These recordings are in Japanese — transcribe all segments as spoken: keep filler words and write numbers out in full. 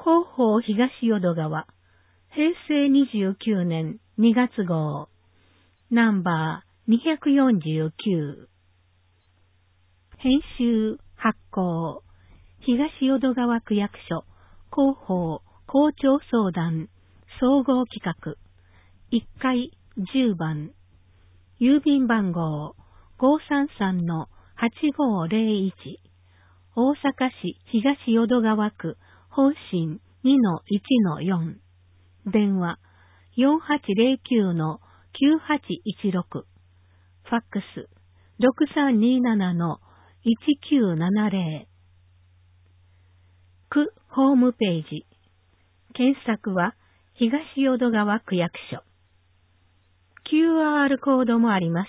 広報東淀川、へいせいにじゅうきゅうねんにがつ号、ナンバーにひゃくよんじゅうきゅう。編集発行、東淀川区役所、広報校長相談、総合企画、いっかいじゅうばん、郵便番号 ごーさんさんのはちごーぜろいち、大阪市東淀川区本心 にのいちのよん、電話 よんはちぜろきゅうのきゅうはちいちろく、ファックス ろくさんにーななのいちきゅうななぜろ、区ホームページ、検索は東淀川区役所。キューアール コードもあります。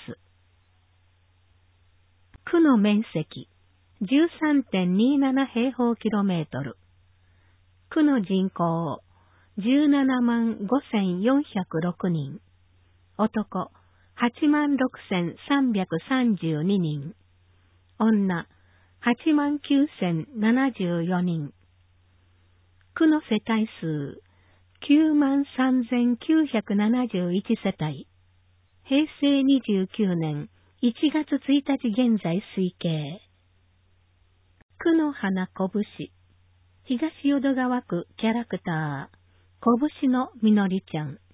区の面積 じゅうさんてんにーなな 平方キロメートル。区の人口じゅうななまんごせんよんひゃくろくにん。男はちまんろくせんさんびゃくさんじゅうににん。女はちまんきゅうせんななじゅうよにん。区の世帯数きゅうまんさんぜんきゅうひゃくななじゅういちせたい。へいせいにじゅうきゅうねんいちがつついたち現在推計。区の花こぶし。東淀川区キャラクター、こぶしのみのりちゃん。